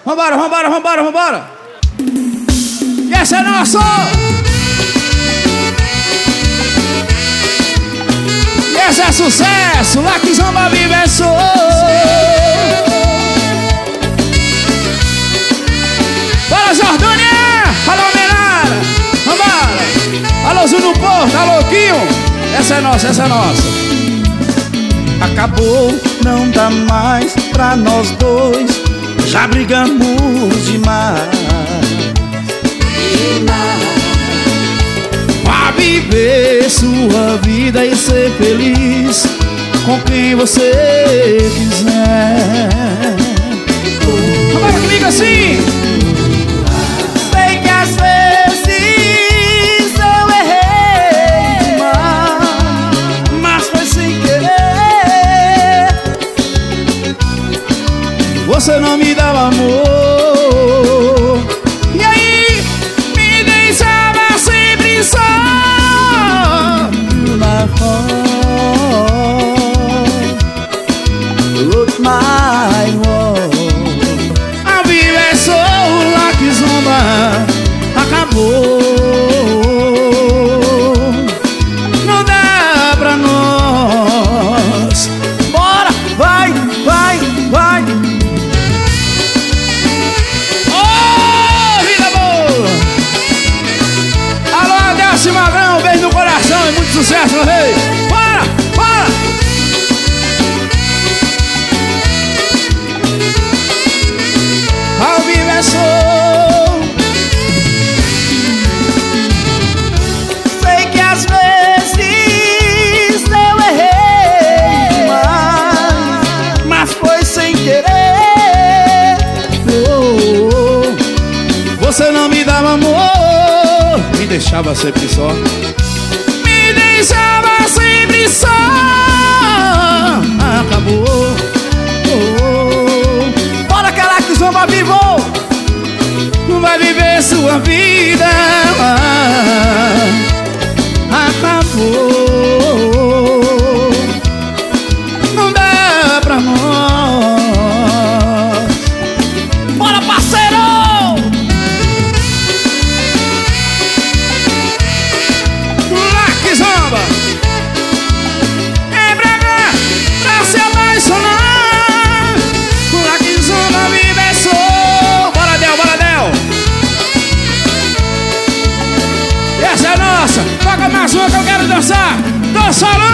Vambora, vambora, vambora, vambora. E essa é nossa. E esse é sucesso. Lá que Zamba vive sou. Fala, Jordânia. Alô, Menara. Vambora. Alô, Zuno Porto. Alô, Quinho. Essa é nossa, essa é nossa. Acabou, não dá mais pra nós dois. Já brigamos demais. Vá viver sua vida e ser feliz com quem você quiser. Agora comigo assim. Sei que às vezes eu errei demais, mas foi sem querer. Você não me dava amor. E aí me deixava sempre só. My heart wrote my world. A vida é só lá que Zamba. Acabou. Não dá pra nós. Bora, vai, vai, vai. Ô, vida boa. Alô, Adelcio Magrão, beijo no coração e muito sucesso, meu rei. Bora, bora. Ao vivo é sou. Sei que às vezes eu errei demais, mas foi sem querer. Você não me dava amor, me deixava sempre só. Me deixava sempre só. Acabou. Bora, cara, que o Zamba vivo. Vai viver sua vida. Acabou. Não dá pra nós. Bora, parceiro. Lá que Zamba é pra se apaixonar. Lá que Zamba vive sou. Bora, Del, bora, Del. E essa é nossa. Toca mais uma que eu quero dançar. Tô solando.